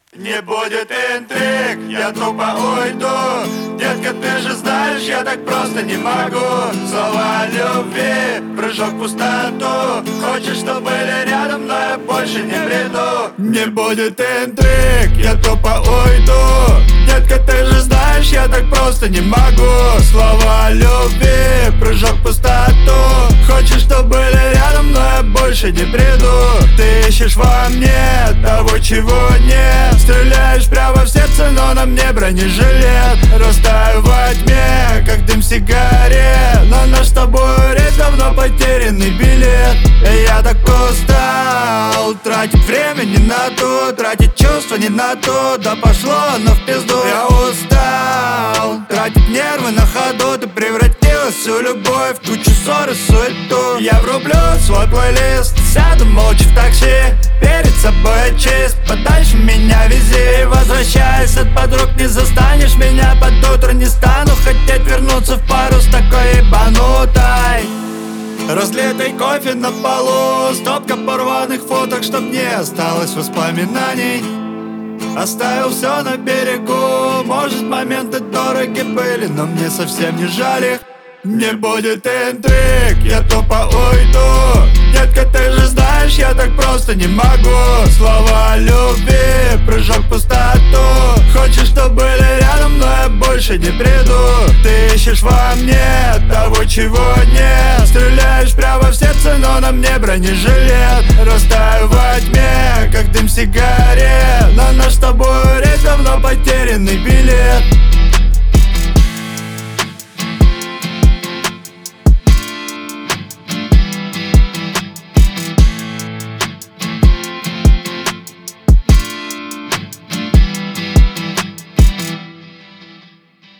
Не будет интриг, я тупо уйду. Детка, ты же знаешь, я так просто не могу. Слова любви, прыжок в пустоту. Хочешь, чтобы были рядом, но я больше не приду. Не будет интриг, я тупо уйду. Детка, ты же знаешь, я так просто не могу. Слова любви, прыжок в пустоту. Хочешь, чтобы были рядом, но я больше не приду. Ты ищешь во мне того, чего нет. Стреляешь прямо в сердце, но на мне бронежилет. Растаю во тьме, как дым сигарет. Но наш с тобой рейс давно потерянный билет. И я так устал тратить время не на то, тратить чувства не на то. Да пошло оно в пизду. Я устал тратить нервы на ходу. Ты превратилась всю любовь в кучу ссор и суету. Я врублю свой плейлист, сяду молча в такси. Перед собой чист, подальше меня вези. Возвращаясь от подруг, не застанешь меня под утро. Не стану хотеть вернуться в пару с такой ебанутой. Разлитый кофе на полу, стопка порванных фоток, чтоб не осталось воспоминаний. Оставил все на берегу, может моменты дороги были, но мне совсем не жаль их. Не будет интриг, я тупо уйду. Детка, ты же знаешь, я так просто не могу. Слова любви, прыжок в пустоту. Хочешь, чтобы были рядом, но я больше не приду. Ты ищешь во мне того, чего нет. Стреляешь прямо в сердце, но на мне бронежилет. Растаю во тьме, как дым сигарет. Но наш с тобой рейс давно потерянный билет.